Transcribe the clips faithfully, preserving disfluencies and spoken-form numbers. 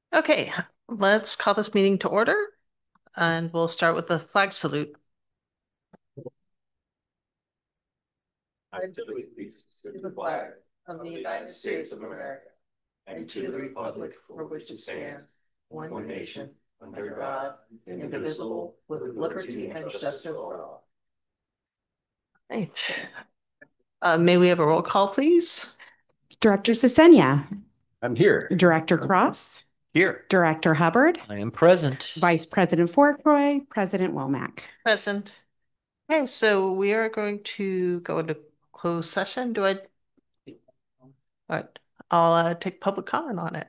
Okay, let's call this meeting to order and we'll start with the flag salute. I do allegiance to the flag of the United States of America and to the republic for which it stands, one nation, under God, indivisible, with liberty and justice for all. Right. Uh, may we have a roll call, please? Director Sesenia. I'm here. Director Cross. Here. Director Hubbard. I am present. Vice President Fourcroy. President Womack. Present. Okay, so we are going to go into closed session. Do I? All right, I'll uh, take public comment on it.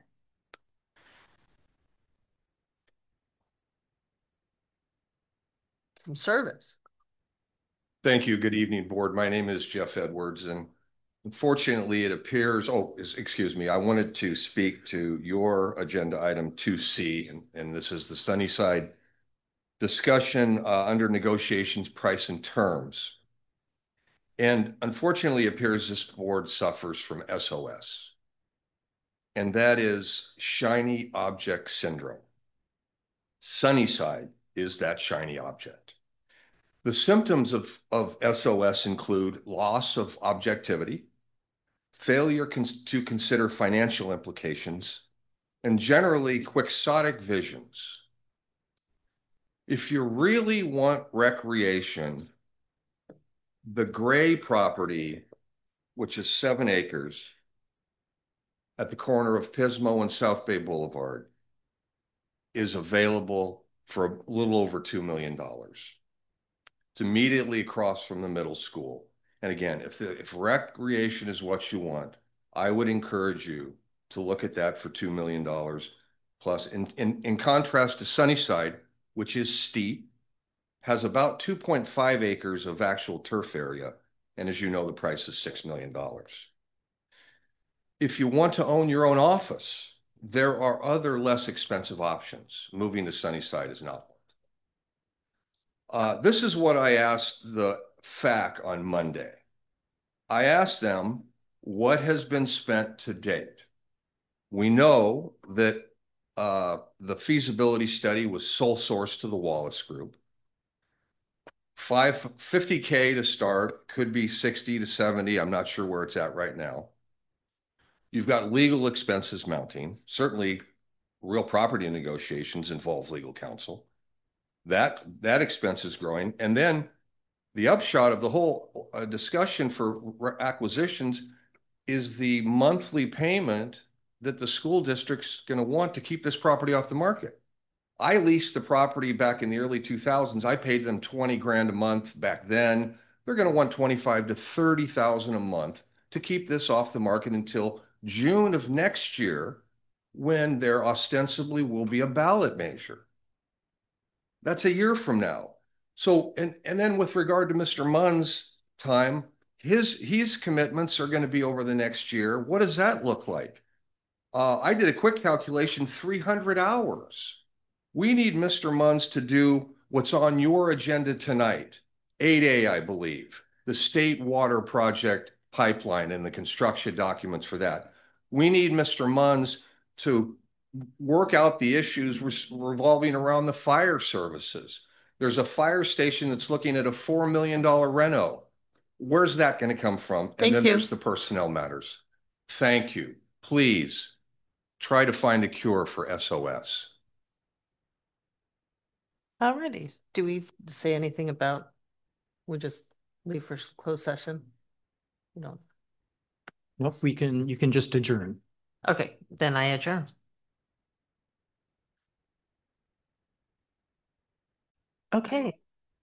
Some service. Thank you. Good evening, board. My name is Jeff Edwards, and unfortunately it appears, oh, excuse me, I wanted to speak to your agenda item two C, and, and this is the Sunnyside discussion uh, under negotiations, price and terms. And unfortunately it appears this board suffers from S O S, and that is shiny object syndrome. Sunnyside is that shiny object. The symptoms of, of S O S include loss of objectivity, failure cons to consider financial implications, and generally quixotic visions. If you really want recreation, the Gray property, which is seven acres at the corner of Pismo and South Bay Boulevard, is available for a little over two million dollars. It's immediately across from the middle school. And again, if, the, if recreation is what you want, I would encourage you to look at that for two million dollars plus. In, in, in contrast to Sunnyside, which is steep, has about two point five acres of actual turf area. And as you know, the price is six million dollars. If you want to own your own office, there are other less expensive options. Moving to Sunnyside is not one. Uh, this is what I asked the F A C on Monday. I asked them what has been spent to date. We know that uh, the feasibility study was sole source to the Wallace Group. fifty K to start, could be sixty to seventy. I'm not sure where it's at right now. You've got legal expenses mounting. Certainly, real property negotiations involve legal counsel. That, that expense is growing. And then the upshot of the whole uh, discussion for acquisitions is the monthly payment that the school district's going to want to keep this property off the market. I leased the property back in the early two thousands. I paid them twenty grand a month back then. They're going to want twenty-five to thirty thousand a month to keep this off the market until June of next year, when there ostensibly will be a ballot measure. That's a year from now. So, and, and then with regard to Mister Munn's time, his, his commitments are going to be over the next year. What does that look like? Uh, I did a quick calculation, three hundred hours. We need Mister Munns to do what's on your agenda tonight, eight A, I believe, the State Water Project pipeline and the construction documents for that. We need Mister Munns to work out the issues revolving around the fire services. There's a fire station that's looking at a four million dollar reno. Where's that going to come from? Thank and then you. There's the personnel matters. Thank you. Please try to find a cure for S O S. Alrighty. Do we say anything about, we just leave for closed session? You know. Well, we can, you can just adjourn. Okay, then I adjourn. Okay.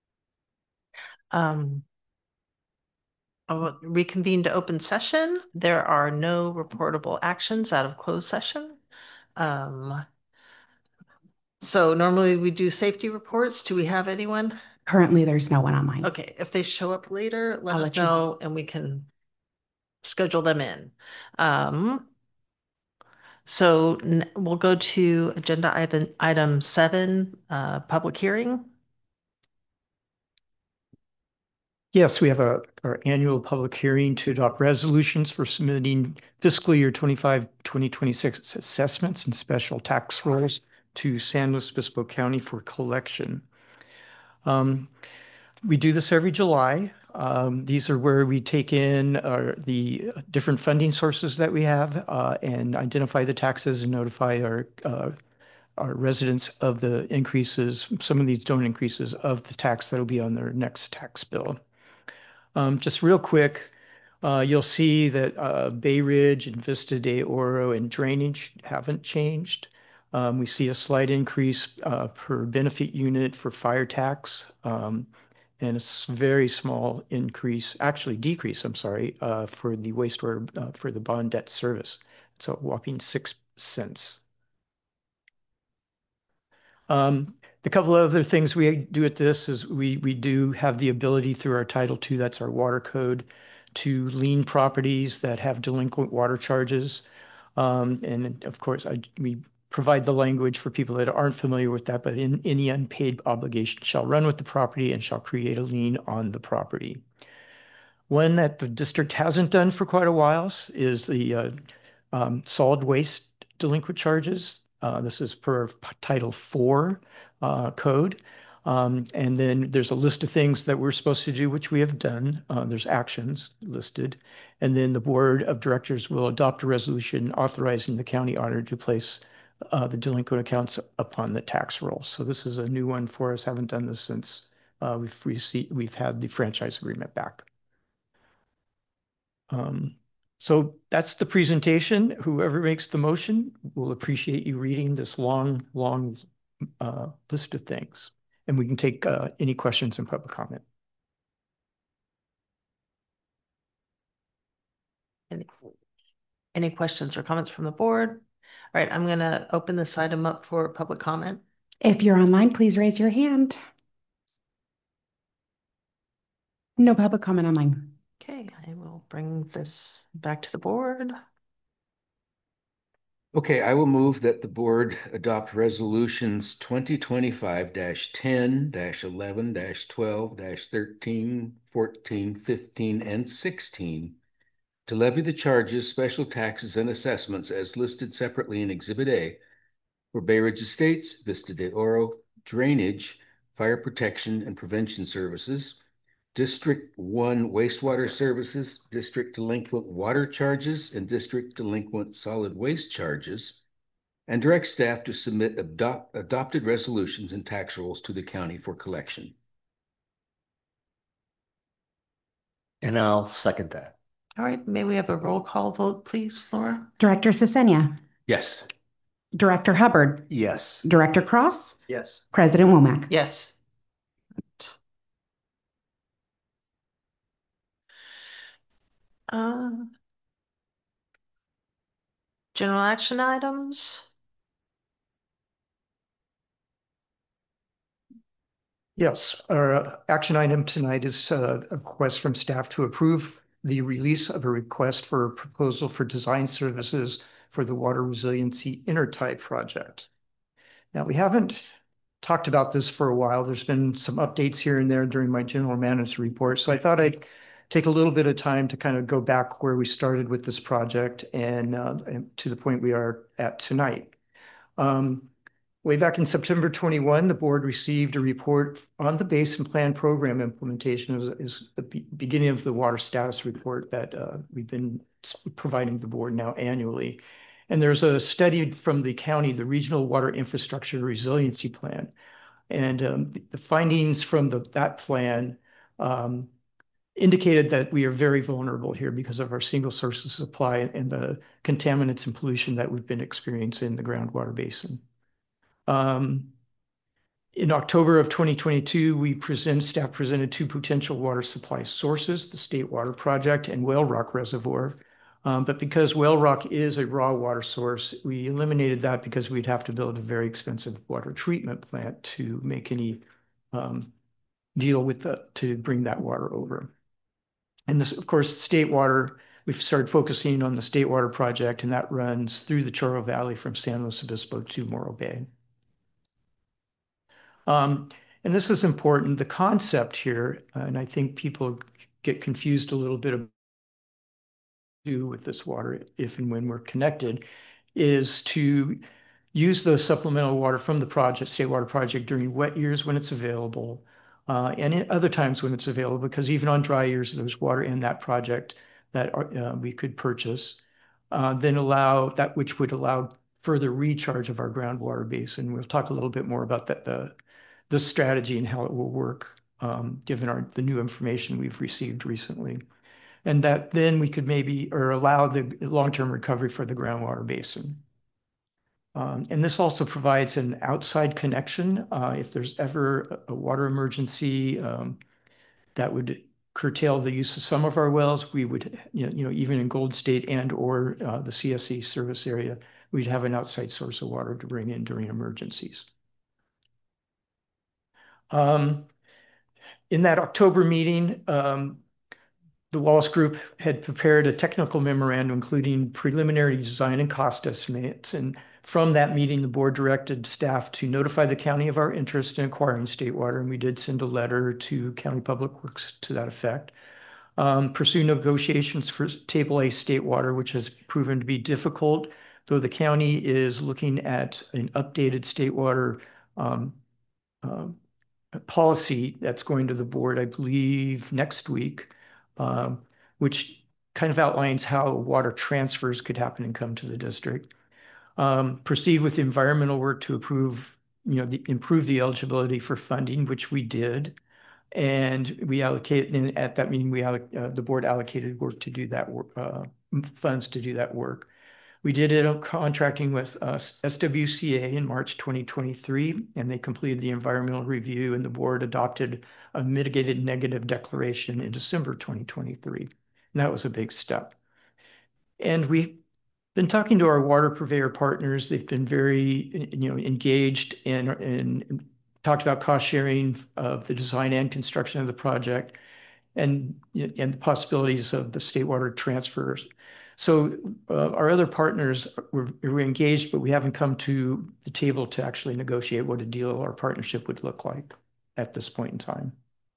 Um, I'll reconvene to open session. There are no reportable actions out of closed session. Um, so normally we do safety reports. Do we have anyone? Currently, there's no one on mine. Okay, if they show up later, let I'll us let you know know. and we can schedule them in. Um, so we'll go to agenda item, item seven, uh, public hearing. Yes, we have a, our annual public hearing to adopt resolutions for submitting fiscal year twenty-five, twenty twenty-six assessments and special tax rolls to San Luis Obispo County for collection. Um, we do this every July. Um, these are where we take in uh, the different funding sources that we have uh, and identify the taxes and notify our uh, our residents of the increases, some of these don't increases, of the tax that will be on their next tax bill. Um, just real quick, uh, you'll see that uh, Bay Ridge and Vista de Oro and drainage haven't changed. Um, we see a slight increase uh, per benefit unit for fire tax um, and a s- very small increase, actually decrease, I'm sorry, uh, for the wastewater uh, for the bond debt service. So a whopping six cents. Um, the couple of other things we do at this is we we do have the ability through our Title two, that's our water code, to lien properties that have delinquent water charges. Um, and of course, I, we provide the language for people that aren't familiar with that, but in any unpaid obligation shall run with the property and shall create a lien on the property. One that the district hasn't done for quite a while is the uh, um, solid waste delinquent charges. Uh, this is per Title four uh, code. Um, and then there's a list of things that we're supposed to do, which we have done. Uh, there's actions listed. And then the board of directors will adopt a resolution authorizing the county auditor to place uh, the delinquent accounts upon the tax roll. So this is a new one for us. Haven't done this since uh, we've received, we've had the franchise agreement back. Um, so that's the presentation. Whoever makes the motion will appreciate you reading this long, long uh, list of things. And we can take uh, any questions in public comment. Any, any questions or comments from the board? All right, I'm going to open this item up for public comment. If you're online, please raise your hand. No public comment online. Okay, I will bring this back to the board. Okay, I will move that the board adopt resolutions twenty twenty-five ten, eleven, twelve, thirteen, fourteen, fifteen, and sixteen to levy the charges, special taxes, and assessments as listed separately in Exhibit A for Bay Ridge Estates, Vista de Oro, drainage, fire protection and prevention services, District one wastewater services, district delinquent water charges, and district delinquent solid waste charges, and direct staff to submit adopt, adopted resolutions and tax rolls to the county for collection. And I'll second that. All right, may we have a roll call vote, please, Laura? Director Sisenia, Yes. Director Hubbard, Yes. Director Cross, Yes. President Womack. Yes. Uh, general action items. Yes, our uh, action item tonight is uh, a request from staff to approve the release of a request for a proposal for design services for the Water Resiliency Intertie project. Now, we haven't talked about this for a while. There's been some updates here and there during my general manager report. So I thought I'd take a little bit of time to kind of go back where we started with this project and, uh, and to the point we are at tonight. Um, way back in September twenty-one, the board received a report on the Basin Plan program implementation. Is, is the be beginning of the water status report that uh, we've been providing the board now annually. And there's a study from the county, the Regional Water Infrastructure Resiliency Plan. And um, the findings from the, that plan um, indicated that we are very vulnerable here because of our single source of supply and the contaminants and pollution that we've been experiencing in the groundwater basin. Um, in October of twenty twenty-two, we present, staff presented two potential water supply sources, the State Water Project and Whale Rock Reservoir. Um, but because Whale Rock is a raw water source, we eliminated that because we'd have to build a very expensive water treatment plant to make any um, deal with the, to bring that water over. And this, of course, State Water, we've started focusing on the State Water Project, and that runs through the Chorro Valley from San Luis Obispo to Morro Bay. Um, And this is important. The concept here, and I think people get confused a little bit about do with this water if and when we're connected, is to use the supplemental water from the project, State Water Project, during wet years when it's available, uh, and in other times when it's available, because even on dry years, there's water in that project that are, uh, we could purchase. Uh, then allow that, which would allow further recharge of our groundwater basin. We'll talk a little bit more about that, the this strategy and how it will work, um, given our the new information we've received recently. And that then we could maybe, or allow the long-term recovery for the groundwater basin. Um, and this also provides an outside connection. Uh, if there's ever a water emergency um, that would curtail the use of some of our wells, we would, you know, you know even in Gold State and or uh, the C S E service area, we'd have an outside source of water to bring in during emergencies. Um, in that October meeting, um, the Wallace Group had prepared a technical memorandum, including preliminary design and cost estimates. And from that meeting, the board directed staff to notify the county of our interest in acquiring state water. And we did send a letter to County Public Works to that effect. Um, pursue negotiations for Table A state water, which has proven to be difficult, though the county is looking at an updated state water um, uh, policy that's going to the board, I believe, next week, um, which kind of outlines how water transfers could happen and come to the district. Um, proceed with environmental work to approve, you know, the, improve the eligibility for funding, which we did. And we allocate, and at that meeting, we uh, the board allocated work to do that work, uh, funds to do that work. We did it on contracting with uh, S W C A in March twenty twenty-three, and they completed the environmental review, and the board adopted a mitigated negative declaration in December twenty twenty-three. And that was a big step. And we've been talking to our water purveyor partners. They've been very, you know, engaged and, and talked about cost sharing of the design and construction of the project, and, and the possibilities of the state water transfers. So uh, our other partners were, were engaged, but we haven't come to the table to actually negotiate what a deal or partnership would look like at this point in time.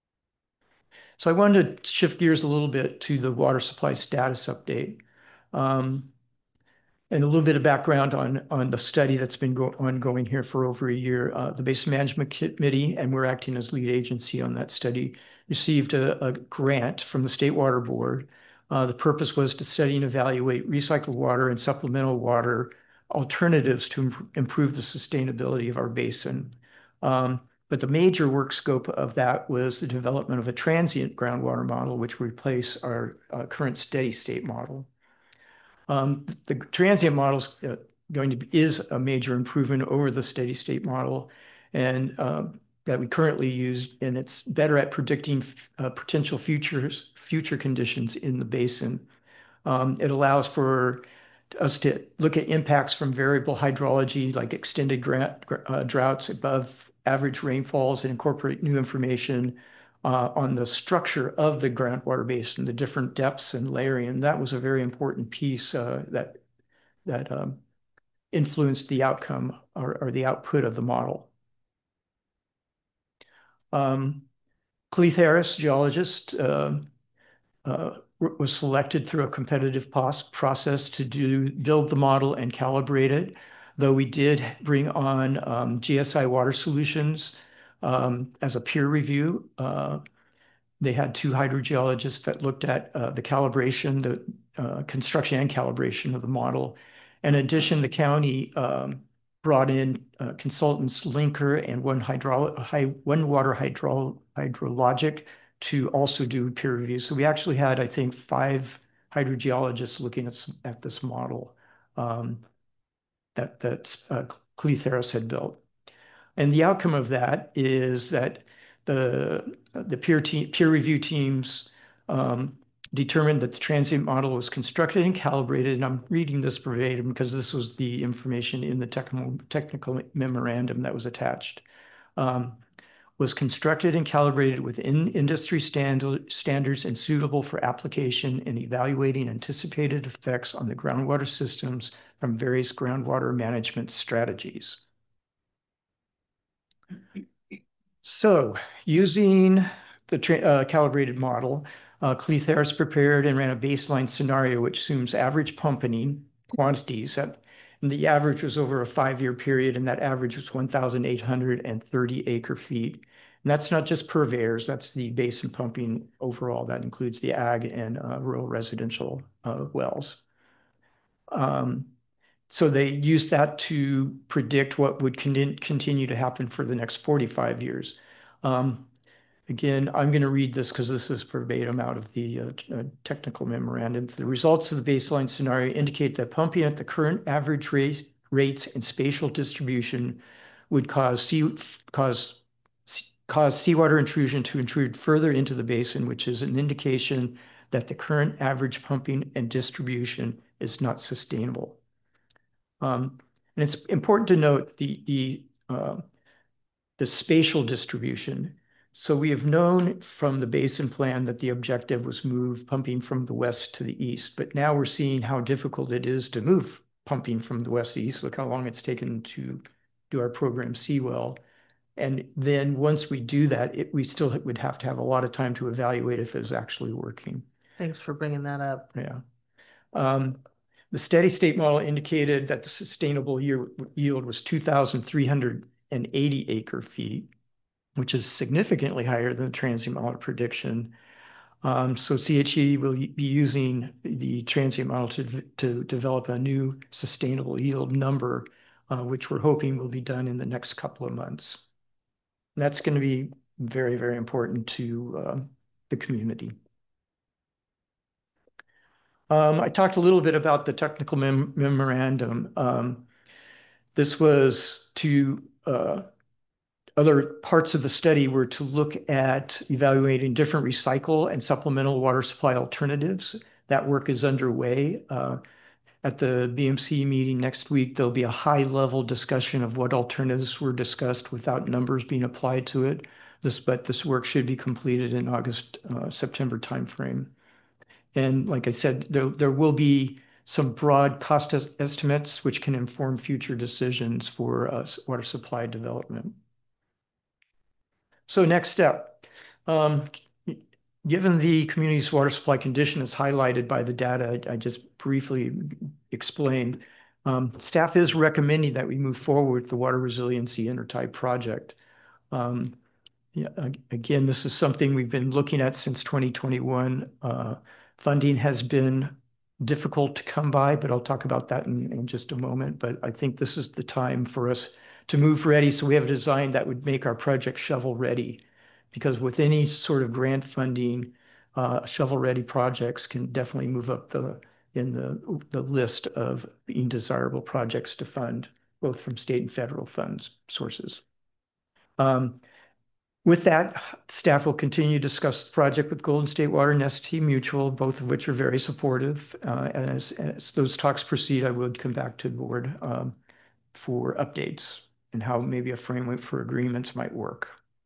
So I wanted to shift gears a little bit to the water supply status update. Um, And a little bit of background on, on the study that's been go ongoing here for over a year. Uh, the Basin Management Committee, and we're acting as lead agency on that study, received a, a grant from the State Water Board. Uh, the purpose was to study and evaluate recycled water and supplemental water alternatives to imp improve the sustainability of our basin. Um, but the major work scope of that was the development of a transient groundwater model, which would replace our uh, current steady state model. Um, the transient model is uh, going to be, is a major improvement over the steady state model, and uh, that we currently use, and it's better at predicting uh, potential futures, future conditions in the basin. Um, it allows for us to look at impacts from variable hydrology, like extended uh, droughts above average rainfalls, and incorporate new information Uh, on the structure of the groundwater basin, the different depths and layering. And that was a very important piece uh, that, that um, influenced the outcome or, or the output of the model. Um, Cleith Harris, geologist, uh, uh, was selected through a competitive process to do build the model and calibrate it, though we did bring on um, G S I Water Solutions um, as a peer review. Uh, They had two hydrogeologists that looked at uh, the calibration, the uh, construction and calibration of the model. In addition, the county um, brought in uh, consultants Linker and One, hydro One Water hydro Hydrologic to also do peer review. So we actually had, I think, five hydrogeologists looking at, at this model um, that, that uh, Cleith Harris had built. And the outcome of that is that the, the peer, team, peer review teams um, determined that the transient model was constructed and calibrated, and I'm reading this verbatim because this was the information in the technical, technical memorandum that was attached, um, was constructed and calibrated within industry standard, standards and suitable for application in evaluating anticipated effects on the groundwater systems from various groundwater management strategies. So using the tra- uh, calibrated model, uh, Cleith Harris prepared and ran a baseline scenario which assumes average pumping quantities. At, and the average was over a five-year period, and that average was one thousand eight hundred thirty acre feet. And that's not just purveyors, that's the basin pumping overall. That includes the ag and uh, rural residential uh, wells. Um, so they used that to predict what would con continue to happen for the next forty-five years. Um, again, I'm going to read this because this is verbatim out of the uh, uh, technical memorandum. The results of the baseline scenario indicate that pumping at the current average rate, rates and spatial distribution would cause sea, cause, cause seawater intrusion to intrude further into the basin, which is an indication that the current average pumping and distribution is not sustainable. Um, and it's important to note the, the, uh, the spatial distribution. So we have known from the basin plan that the objective was move pumping from the west to the east, but now we're seeing how difficult it is to move pumping from the west to east. Look how long it's taken to do our program Seawell. And then once we do that, it, we still would have to have a lot of time to evaluate if it's actually working. Thanks for bringing that up. Yeah. Um, the steady state model indicated that the sustainable year yield was two thousand three hundred eighty acre feet, which is significantly higher than the transient model prediction. Um, so C H E will be using the transient model to, to develop a new sustainable yield number, uh, which we're hoping will be done in the next couple of months. And that's going to be very, very important to uh, the community. Um, I talked a little bit about the technical mem memorandum. Um, this was to, uh, other parts of the study were to look at evaluating different recycle and supplemental water supply alternatives. That work is underway. Uh, at the B M C meeting next week, there'll be a high-level discussion of what alternatives were discussed without numbers being applied to it. This, but this work should be completed in August, uh, September timeframe. And like I said, there, there will be some broad cost estimates which can inform future decisions for uh, water supply development. So next step, um, given the community's water supply condition is highlighted by the data I, I just briefly explained, um, staff is recommending that we move forward with the water resiliency intertie project. Um, yeah, again, this is something we've been looking at since twenty twenty-one. Uh, funding has been difficult to come by, but I'll talk about that in, in just a moment. But I think this is the time for us to move ready. So we have a design that would make our project shovel ready, because with any sort of grant funding, uh, shovel ready projects can definitely move up the in the, the list of being desirable projects to fund, both from state and federal funds sources. Um, With that, staff will continue to discuss the project with Golden State Water and S T Mutual, both of which are very supportive. Uh, and as, as those talks proceed, I would come back to the board um, for updates and how maybe a framework for agreements might work.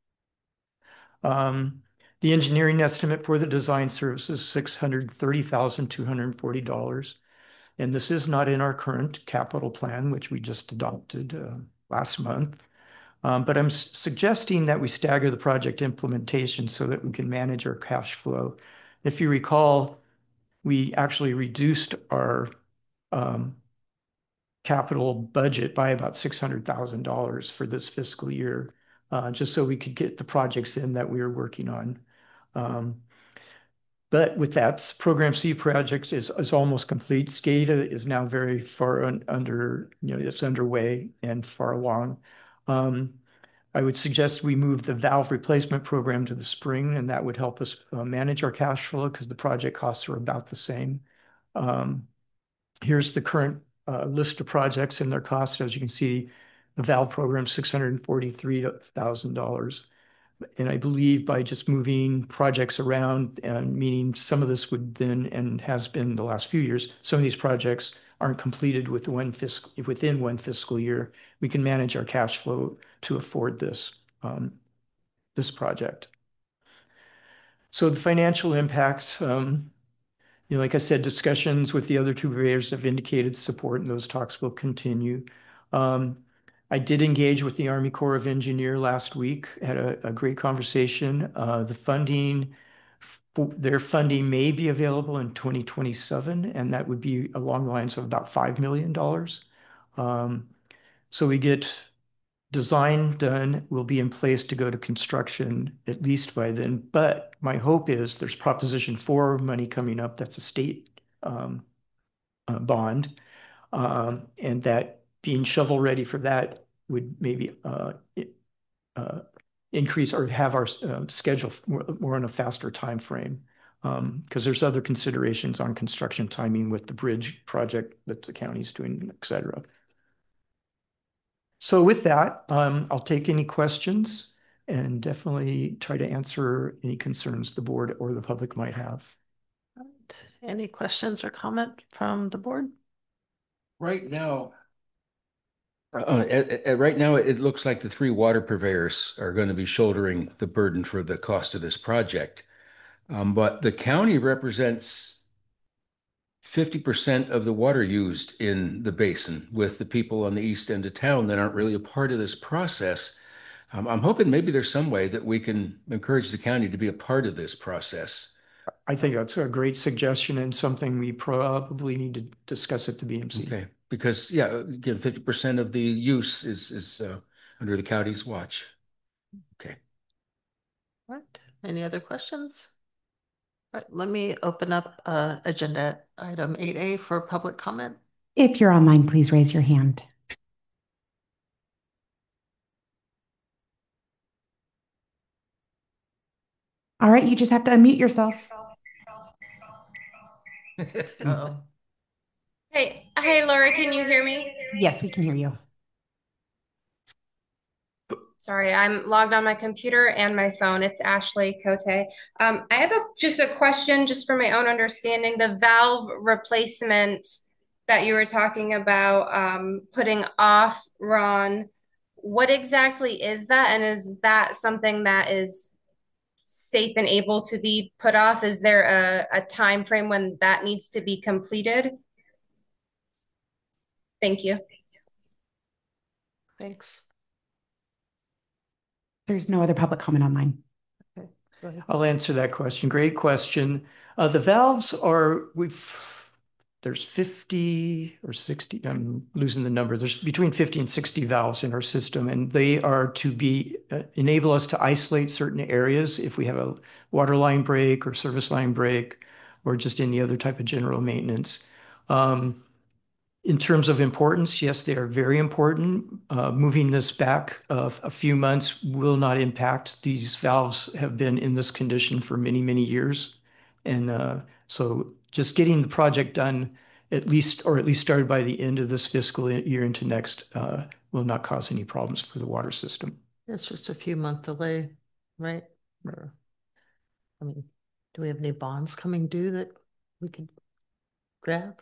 Um, the engineering estimate for the design service is six hundred thirty thousand two hundred forty dollars. And this is not in our current capital plan, which we just adopted uh, last month. Um, but I'm suggesting that we stagger the project implementation so that we can manage our cash flow. If you recall, we actually reduced our um, capital budget by about six hundred thousand dollars for this fiscal year, uh, just so we could get the projects in that we were working on. Um, but with that, Program C project is, is almost complete. SCADA is now very far un, under, you know, it's underway and far along. Um, I would suggest we move the valve replacement program to the spring, and that would help us uh, manage our cash flow because the project costs are about the same. Um, here's the current uh, list of projects and their costs. As you can see, the valve program, six hundred forty-three thousand dollars. And I believe by just moving projects around, and meaning some of this would then, and has been the last few years, some of these projects aren't completed with one fiscal, within one fiscal year. We can manage our cash flow to afford this, um, this project. So the financial impacts, um, you know, like I said, discussions with the other two purveyors have indicated support, and those talks will continue. Um, I did engage with the Army Corps of Engineer last week, had a, a great conversation. Uh, the funding, their funding may be available in twenty twenty-seven, and that would be along the lines of about five million dollars. Um, so we get design done, will be in place to go to construction at least by then. But my hope is there's Proposition four money coming up. That's a state um, uh, bond. Um, and that being shovel ready for that would maybe uh, uh, increase or have our uh, schedule more, more in a faster time frame. Um, because there's other considerations on construction timing with the bridge project that the county's doing, et cetera. So with that, um, I'll take any questions and definitely try to answer any concerns the board or the public might have. Any questions or comment from the board? Right now, uh, at, at, right now, it looks like the three water purveyors are going to be shouldering the burden for the cost of this project. Um, but the county represents fifty percent of the water used in the basin, with the people on the east end of town that aren't really a part of this process. Um, I'm hoping maybe there's some way that we can encourage the county to be a part of this process. I think that's a great suggestion and something we probably need to discuss at the B M C. Okay, because yeah, again, fifty percent of the use is is uh, under the county's watch. Okay. All right. Any other questions? All right, let me open up uh, agenda item eight A for public comment. If you're online, please raise your hand. All right, you just have to unmute yourself. Uh-oh. Hey, hey, Laura, can you hear me? Yes, we can hear you. Sorry, I'm logged on my computer and my phone. It's Ashley Cote. Um, I have a, just a question, just for my own understanding. The valve replacement that you were talking about, um, putting off, Ron, what exactly is that? And is that something that is safe and able to be put off? Is there a, a time frame when that needs to be completed? Thank you. Thanks. There's no other public comment online. Okay, go ahead. I'll answer that question. Great question. Uh, the valves are, we've, there's fifty or sixty, I'm losing the number. There's between fifty and sixty valves in our system, and they are to be, uh, enable us to isolate certain areas if we have a water line break or service line break, or just any other type of general maintenance. Um, In terms of importance, yes, they are very important. Uh, moving this back uh, a few months will not impact. These valves have been in this condition for many, many years. And uh, so just getting the project done at least, or at least started by the end of this fiscal year into next, uh, will not cause any problems for the water system. It's just a few month delay, right? Or, I mean, do we have any bonds coming due that we could grab?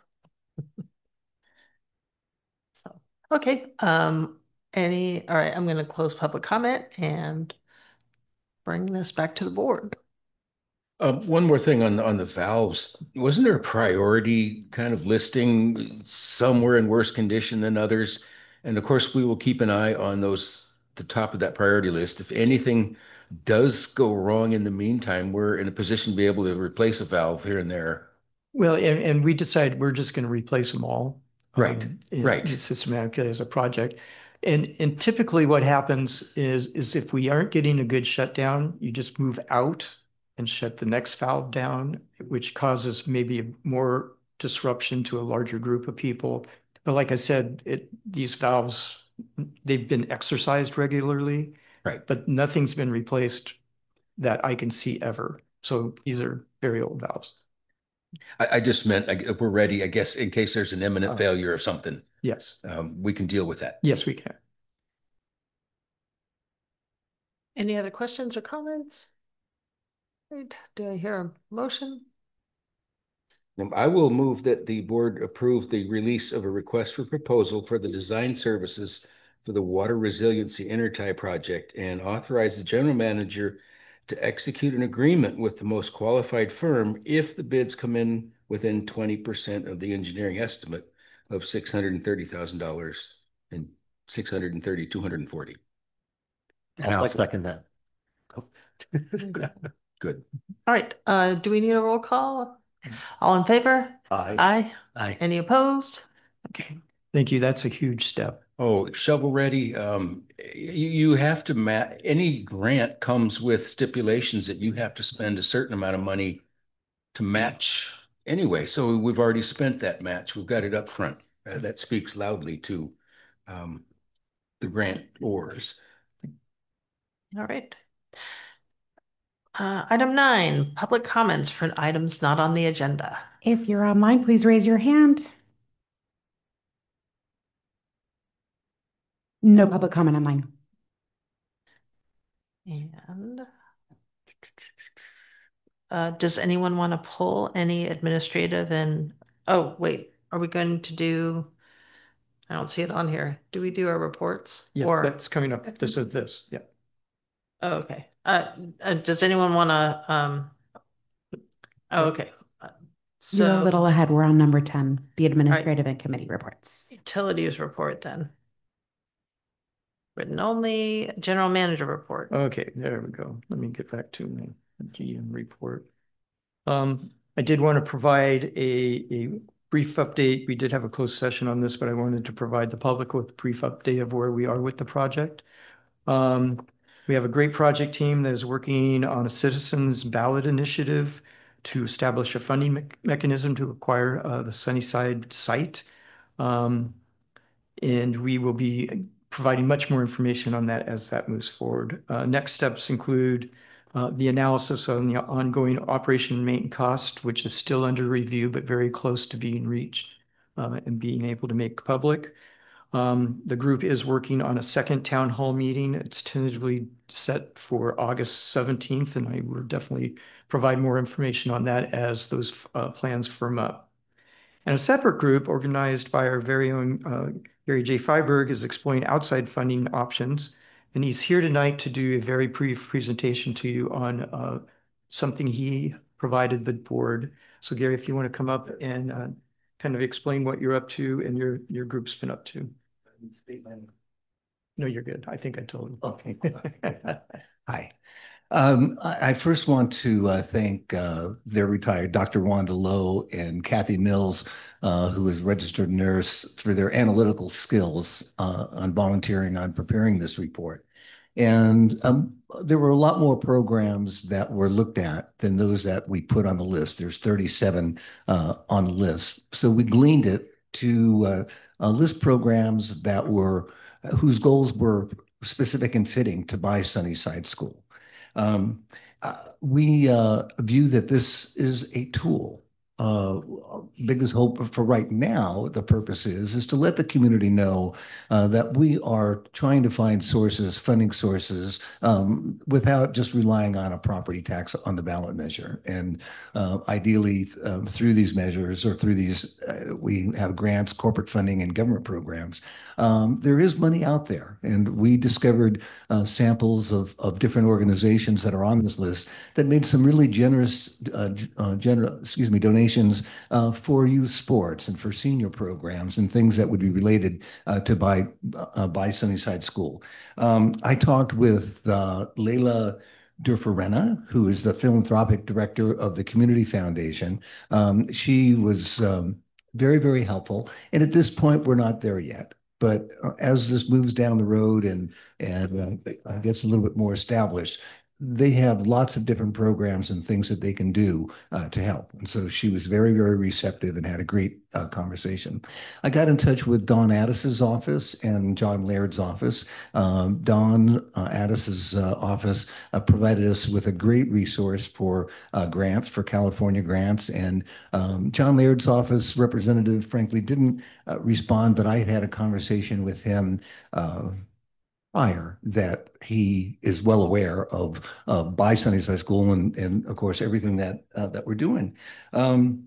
So, okay, um, any, all right, I'm gonna close public comment and bring this back to the board. Um, one more thing on the, on the valves. Wasn't there a priority kind of listing, some were in worse condition than others? And of course, we will keep an eye on those, the top of that priority list. If anything does go wrong in the meantime, we're in a position to be able to replace a valve here and there. Well, and, and we decided we're just going to replace them all. Right, um, in- right. Systematically as a project. And, and typically what happens is, is if we aren't getting a good shutdown, you just move out and shut the next valve down, which causes maybe more disruption to a larger group of people. But like I said, it, these valves, they've been exercised regularly. Right. But nothing's been replaced that I can see ever. So these are very old valves. I, I just meant I, we're ready, I guess, in case there's an imminent Oh. failure of something. Yes. Um, we can deal with that. Yes, we can. Any other questions or comments? Right, do I hear a motion? Um, I will move that the board approve the release of a request for proposal for the design services for the Water Resiliency Intertie project and authorize the general manager to execute an agreement with the most qualified firm if the bids come in within twenty percent of the engineering estimate of six hundred thirty thousand dollars and six hundred and thirty, two hundred and forty. And I'll second that. Good. All right, uh, do we need a roll call? All in favor? Aye. Aye. Aye. Any opposed? Okay, thank you. That's a huge step. Oh, shovel ready. Um, you, you have to ma, any grant comes with stipulations that you have to spend a certain amount of money to match anyway. So we've already spent that match. We've got it up front. Uh, that speaks loudly to um, the grant ors. All right. Uh, item nine, public comments for items not on the agenda. If you're online, please raise your hand. No public comment online. And uh, does anyone want to pull any administrative and, oh, wait, are we going to do, I don't see it on here. Do we do our reports? Yeah, Or, that's coming up. This is this, yeah. oh, okay. Uh, uh, does anyone want to, um, oh, okay. Uh, You're a So little ahead. We're on number ten, the administrative and committee reports. utilities report then. Written only, general manager report. Okay, there we go. Let me get back to my G M report. Um, I did want to provide a, a brief update. We did have a closed session on this, but I wanted to provide the public with a brief update of where we are with the project. Um, we have a great project team that is working on a citizens ballot initiative to establish a funding me mechanism to acquire uh, the Sunnyside site. Um, and we will be providing much more information on that as that moves forward. Uh, next steps include uh, the analysis on the ongoing operation and maintenance cost, which is still under review, but very close to being reached uh, and being able to make public. Um, the group is working on a second town hall meeting. It's tentatively set for August seventeenth, and I will definitely provide more information on that as those uh, plans firm up. And a separate group organized by our very own uh, Gary J. Freiberg is exploring outside funding options. And he's here tonight to do a very brief presentation to you on uh, something he provided the board. So Gary, if you want to come up and uh, kind of explain what you're up to and your, your group's been up to. No, you're good. I think I told him. Okay. Hi. Um, I, I first want to uh, thank uh, their retired Doctor Wanda Lowe and Kathy Mills, uh, who is registered nurse, for their analytical skills uh, on volunteering on preparing this report. And um, there were a lot more programs that were looked at than those that we put on the list. There's thirty-seven uh, on the list. So we gleaned it to uh, uh, list programs that were, uh, whose goals were specific and fitting to buy Sunnyside School. Um, uh, we uh, view that this is a tool. Uh, biggest hope for right now, the purpose is, is to let the community know uh, that we are trying to find sources, funding sources, um, without just relying on a property tax on the ballot measure. And uh, ideally, uh, through these measures or through these, uh, we have grants, corporate funding, and government programs. Um, there is money out there. And we discovered uh, samples of, of different organizations that are on this list that made some really generous, uh, uh, gener excuse me, donations uh, for youth sports and for senior programs and things that would be related uh, to buy, uh, buy Sunnyside School. Um, I talked with uh, Leila Durfarena, who is the philanthropic director of the Community Foundation. Um, she was um, very, very helpful. And at this point, we're not there yet. But as this moves down the road and, and uh, gets a little bit more established, they have lots of different programs and things that they can do uh, to help. And so she was very, very receptive and had a great uh, conversation. I got in touch with Don Addis's office and John Laird's office. Um, Don uh, Addis's uh, office uh, provided us with a great resource for uh, grants, for California grants. And um, John Laird's office representative, frankly, didn't uh, respond, but I had a conversation with him uh, prior that he is well aware of uh, by Sunnyside School and, and of course, everything that uh, that we're doing. Um,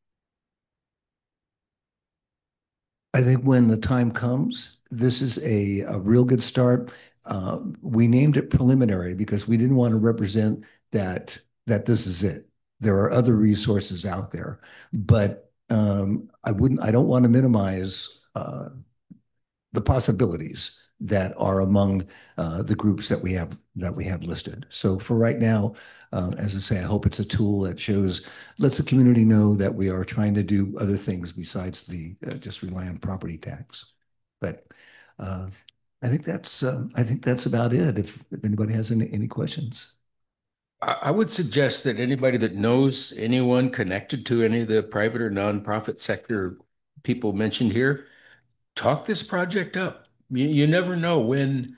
I think when the time comes, this is a, a real good start. Uh, we named it preliminary because we didn't want to represent that, that this is it. There are other resources out there, but um, I wouldn't, I don't want to minimize uh, the possibilities that are among uh, the groups that we have that we have listed. So for right now, uh, as I say, I hope it's a tool that shows, lets the community know that we are trying to do other things besides the uh, just rely on property tax. But uh, I think that's uh, I think that's about it. If, if anybody has any any questions. I, I would suggest that anybody that knows anyone connected to any of the private or nonprofit sector people mentioned here, talk this project up. You, you never know when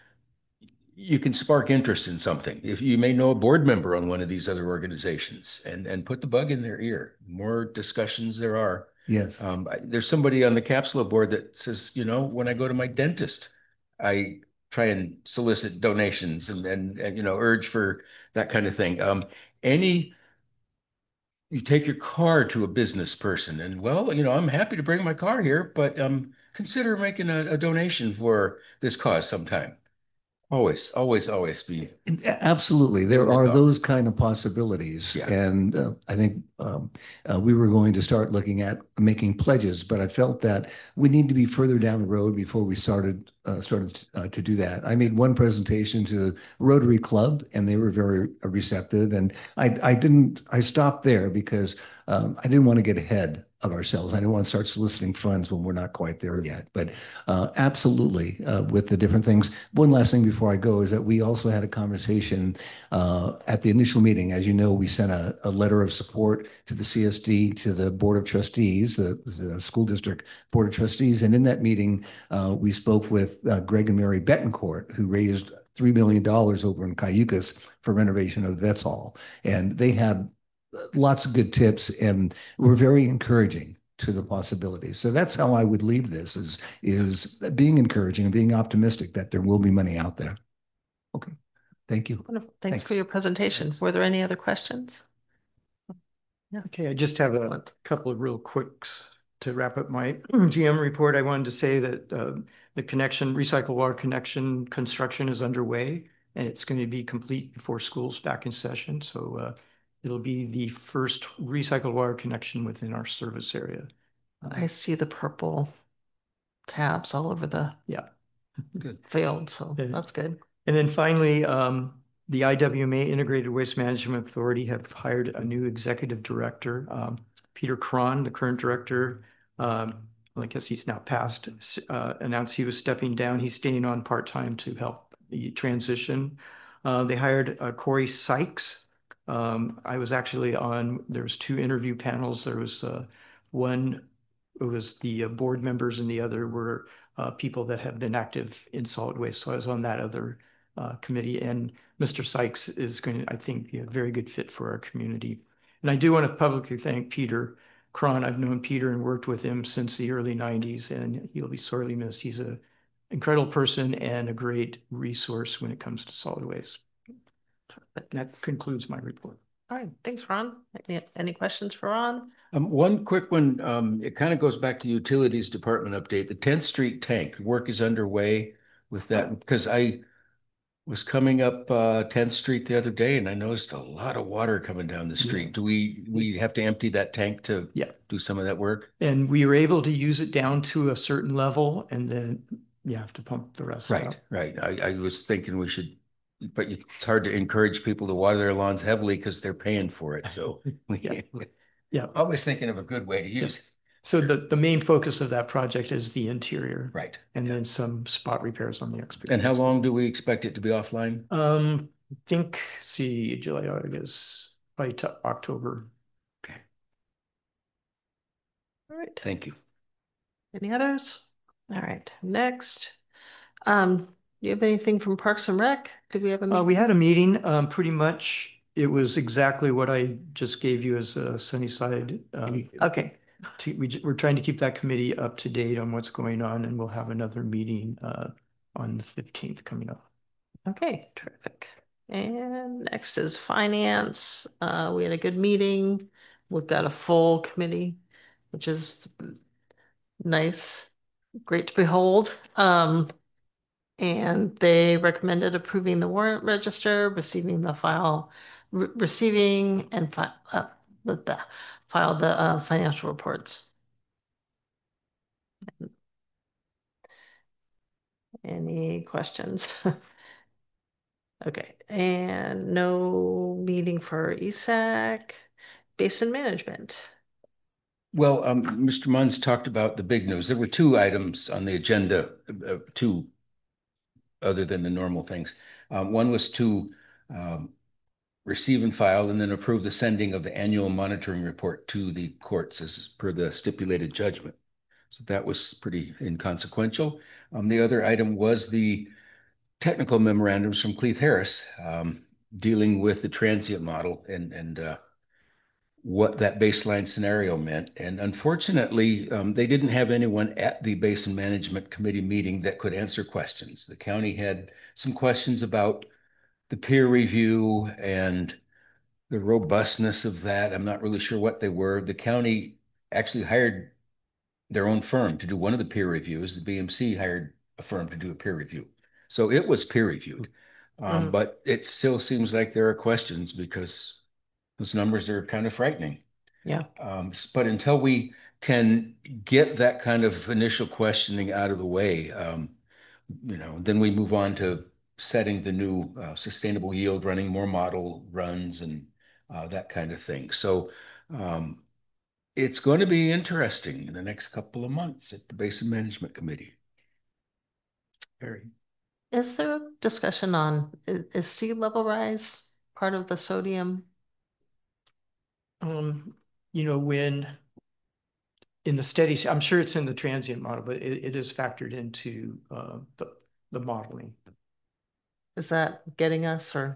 you can spark interest in something. If you may know a board member on one of these other organizations, and, and put the bug in their ear. The more discussions there are. Yes. Um, I- there's somebody on the Capsula board that says, you know, when I go to my dentist, I try and solicit donations and, and, and you know, urge for that kind of thing. Um, any, you take your car to a business person and, well, you know, I'm happy to bring my car here, but um, consider making a, a donation for this cause sometime. Always, always, always be. Absolutely. There Good are thought. those kind of possibilities. Yeah. And uh, I think um, uh, we were going to start looking at making pledges, but I felt that we need to be further down the road before we started uh, started uh, to do that. I made one presentation to Rotary Club and they were very receptive. And I, I didn't, I stopped there because um, I didn't want to get ahead of ourselves. I didn't want to start soliciting funds when we're not quite there yet. But uh, absolutely, uh, with the different things. One last thing before I go is that we also had a conversation uh, at the initial meeting. As you know, we sent a, a letter of support to the C S D, to the Board of Trustees, the, the School District Board of Trustees. And in that meeting, uh, we spoke with uh, Greg and Mary Betancourt, who raised three million dollars over in Cayucas for renovation of the Vets Hall. And they had lots of good tips and were very encouraging to the possibilities. So that's how I would leave this is, is being encouraging and being optimistic that there will be money out there. Okay. Thank you. Wonderful. Thanks Thanks. for your presentation. Thanks. Were there any other questions? Okay, I just have a couple of real quicks to wrap up my G M report. I wanted to say that uh, the connection, recycle water connection construction is underway and it's going to be complete before school's back in session. So uh, it'll be the first recycled water connection within our service area. I see the purple tabs all over the Yeah. Good. field, so Yeah. that's good. And then finally, um, the I W M A Integrated Waste Management Authority have hired a new executive director, um, Peter Cron, the current director. Um, well, I guess he's now passed, uh, announced he was stepping down. He's staying on part-time to help the transition. Uh, they hired uh, Corey Sykes. Um, I was actually on, there was two interview panels. There was uh, one, it was the uh, board members and the other were uh, people that have been active in solid waste. So I was on that other uh, committee, and Mister Sykes is going to, I think, be a very good fit for our community. And I do want to publicly thank Peter Cron. I've known Peter and worked with him since the early nineties, and he'll be sorely missed. He's an incredible person and a great resource when it comes to solid waste. And that concludes my report. All right, thanks, Ron. Any, any questions for Ron? Um, one quick one, um, it kind of goes back to utilities department update. The tenth Street tank work is underway with that because I was coming up uh, tenth Street the other day and I noticed a lot of water coming down the street. Yeah. Do we we have to empty that tank to Yeah. do some of that work? And we were able to use it down to a certain level, and then you have to pump the rest Right, out. right. I, I was thinking we should, but it's hard to encourage people to water their lawns heavily because they're paying for it. So we, Yeah. Yeah. always thinking of a good way to use it. So the, the main focus of that project is the interior. Right. And then some spot repairs on the exterior. And how long do we expect it to be offline? Um, I think, see, July, August, by to October. Okay, All right, thank you. any others? All right, next. Um, do you have anything from Parks and Rec? Did we have a Uh, meeting? we had a meeting, um, pretty much, it was exactly what I just gave you as a Sunnyside. Um, Okay, to, we, we're trying to keep that committee up to date on what's going on, and we'll have another meeting, uh, on the fifteenth coming up. okay, terrific. And next is finance. Uh, we had a good meeting. We've got a full committee, which is nice, great to behold. Um, and they recommended approving the warrant register, receiving the file, re receiving and fi uh, the, the file the uh, financial reports. Any questions? Okay, and no meeting for E S A C, basin management. Well, um, Mister Munns talked about the big news. There were two items on the agenda, uh, two other than the normal things. Um, one was to um, receive and file and then approve the sending of the annual monitoring report to the courts as per the stipulated judgment. So that was pretty inconsequential. Um, the other item was the technical memorandums from Cleith Harris um, dealing with the transient model and, and uh, what that baseline scenario meant. And unfortunately, um, they didn't have anyone at the Basin Management Committee meeting that could answer questions. The county had some questions about the peer review and the robustness of that. I'm not really sure what they were. The county actually hired their own firm to do one of the peer reviews. The B M C hired a firm to do a peer review. So it was peer reviewed. Um, Mhm. But it still seems like there are questions because those numbers are kind of frightening. Yeah. Um, but until we can get that kind of initial questioning out of the way, um, you know, then we move on to setting the new uh, sustainable yield, running more model runs and uh, that kind of thing. So um, it's going to be interesting in the next couple of months at the Basin Management Committee. Very. Is there a discussion on, is, is sea level rise part of the sodium? Um, you know, when in the steady, I'm sure it's in the transient model, but it, it is factored into uh, the, the modeling. Is that getting us or?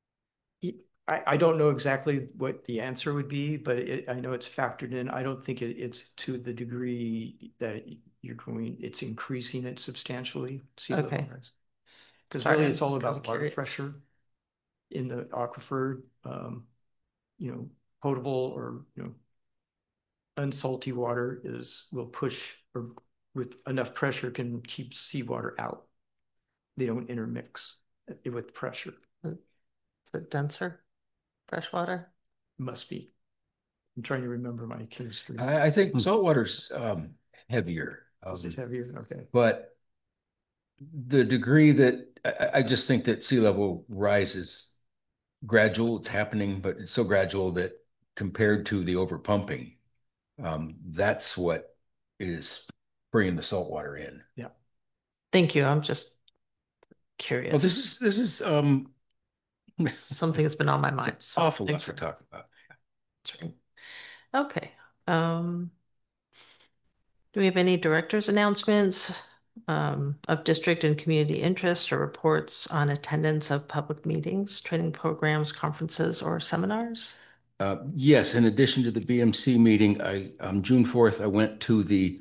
I, I don't know exactly what the answer would be, but it, I know it's factored in. I don't think it, it's to the degree that you're going, it's increasing it substantially. Sea level Okay. rise. Because Sorry, really I'm it's all just kinda about water curious. pressure in the aquifer, um, you know, potable or, you know, unsalty water is, will push or with enough pressure can keep seawater out. They don't intermix with pressure. Is it denser, freshwater? Must be. I'm trying to remember my chemistry. I, I think saltwater's um, heavier. Is it Um, heavier? Okay. but the degree that I, I just think that sea level rise is gradual, it's happening, but it's so gradual that compared to the overpumping, um, that's what is bringing the salt water in. Yeah. Thank you. I'm just curious. Well, this is this is um Something that's been on my it's mind. an So awful lot thanks to for- talk about. That's right. Okay. Um, do we have any directors' announcements um, of district and community interest or reports on attendance of public meetings, training programs, conferences, or seminars? Uh, yes, in addition to the B M C meeting, I on June fourth, I went to the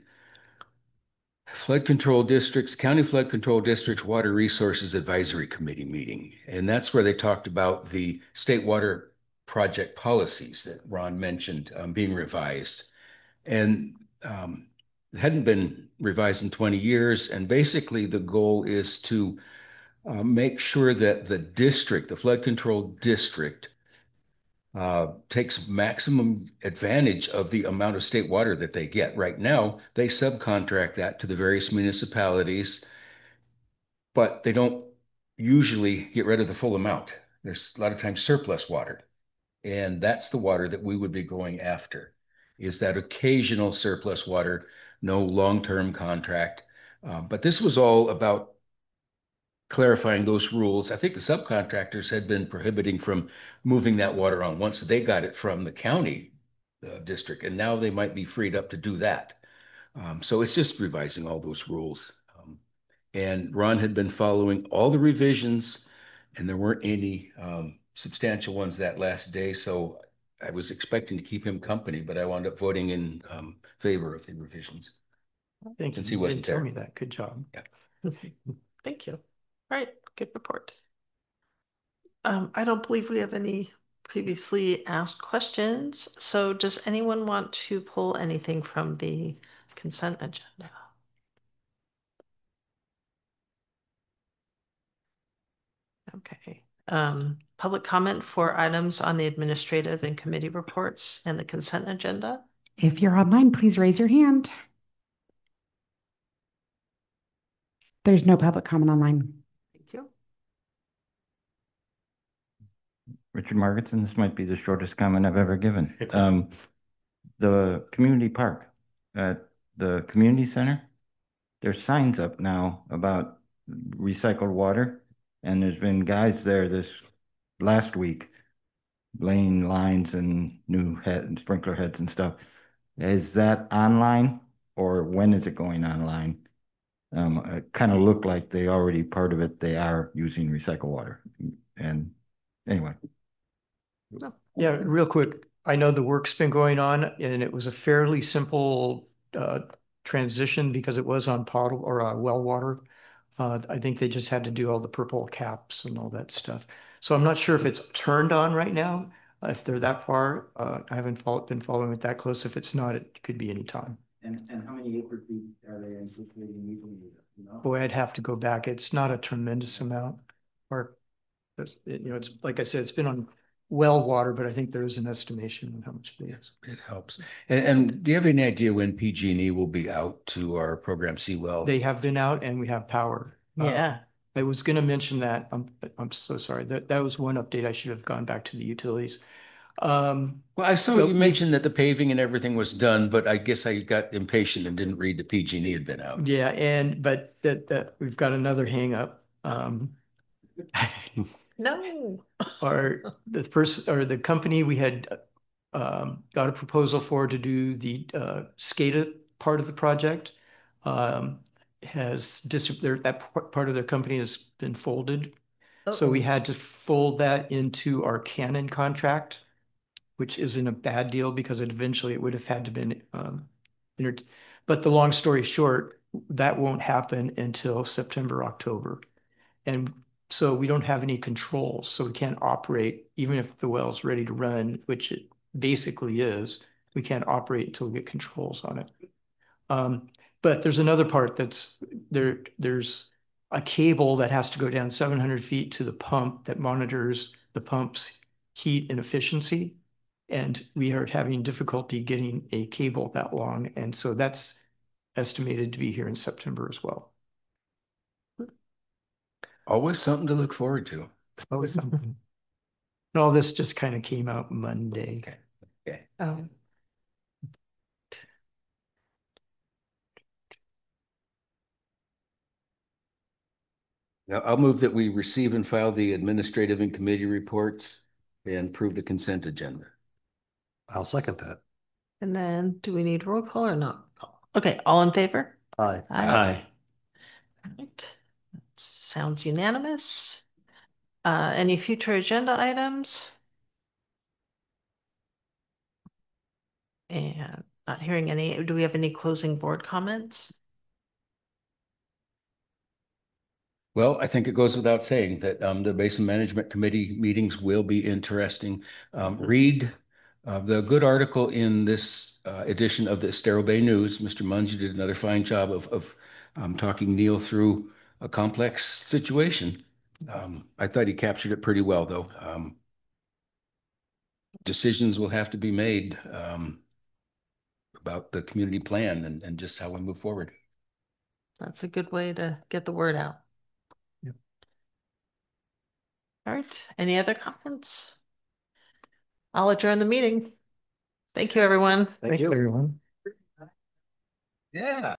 Flood Control Districts, County Flood Control Districts Water Resources Advisory Committee meeting. And that's where they talked about the state water project policies that Ron mentioned um, being revised. And um, it hadn't been revised in twenty years. And basically the goal is to uh, make sure that the district, the flood control district, uh, takes maximum advantage of the amount of state water that they get. Right now, they subcontract that to the various municipalities, but they don't usually get rid of the full amount. There's a lot of times surplus water. And that's the water that we would be going after, is that occasional surplus water, no long-term contract. Uh, but this was all about clarifying those rules. I think the subcontractors had been prohibiting from moving that water on once they got it from the county uh, district, and now they might be freed up to do that. Um, so it's just revising all those rules. Um, and Ron had been following all the revisions, and there weren't any um, substantial ones that last day. So I was expecting to keep him company, but I wound up voting in um, favor of the revisions. Thank you. Since he You wasn't didn't tell there. me that. Good job. Yeah. Thank you. All right, good report. Um, I don't believe we have any previously asked questions. So does anyone want to pull anything from the consent agenda? Okay. Um, public comment for items on the administrative and committee reports and the consent agenda? If you're online, please raise your hand. There's no public comment online. Thank you. Richard Margetson, this might be the shortest comment I've ever given. Um, the community park at the community center, there's signs up now about recycled water. And there's been guys there this last week laying lines and new head sprinkler heads and stuff. Is that online or when is it going online? Um, it kind of looked like they already part of it. They are using recycled water. And anyway. Yeah, real quick, I know the work's been going on and it was a fairly simple uh, transition because it was on potable or uh, well water. Uh, I think they just had to do all the purple caps and all that stuff. So I'm not sure if it's turned on right now, uh, if they're that far. Uh, I haven't follow, been following it that close. If it's not, it could be any time. And, and how many acre feet are they anticipating using? You know? Boy, I'd have to go back. It's not a tremendous amount. Or, it, you know, it's like I said, it's been on well water, but I think there is an estimation of how much it is. It helps. And, and do you have any idea when P G and E will be out to our program Seawell? They have been out and we have power. Uh, Yeah. I was going to mention that. I'm, I'm so sorry. That, that was one update. I should have gone back to the utilities. Um, Well, I saw So- you mentioned that the paving and everything was done, but I guess I got impatient and didn't read the P G and E had been out. yeah, and, but that, that, we've got another hang up. Um, No. Or the person or the company we had um, got a proposal for to do the uh, SCADA part of the project um, has dis their, that p- part of their company has been folded. So we Uh-oh. had to fold that into our Canon contract, which isn't a bad deal because it eventually it would have had to been um, entered. But the long story short, that won't happen until September, October. And so we don't have any controls, so we can't operate, even if the well's ready to run, which it basically is, we can't operate until we get controls on it. Um, but there's another part that's there, there's a cable that has to go down seven hundred feet to the pump that monitors the pump's heat and efficiency. And we are having difficulty getting a cable that long. And so that's estimated to be here in September as well. Always something to look forward to. Oh, it's something. And all this just kind of came out Monday. Okay. Um, Now, I'll move that we receive and file the administrative and committee reports and approve the consent agenda. I'll second that. and then do we need roll call or not? Okay, all in favor? Aye. Aye. Right. That sounds unanimous. Uh, any future agenda items? And not hearing any, do we have any closing board comments? Well, I think it goes without saying that um, the Basin Management Committee meetings will be interesting. Um, read uh, the good article in this uh, edition of the Estero Bay News. Mister Munge did another fine job of, of um, talking Neil through a complex situation. Um, I thought he captured it pretty well, though. Um, decisions will have to be made um, about the community plan and, and just how we move forward. That's a good way to get the word out. Yep. All right, any other comments? I'll adjourn the meeting. Thank you, everyone. Thank you, everyone. Yeah.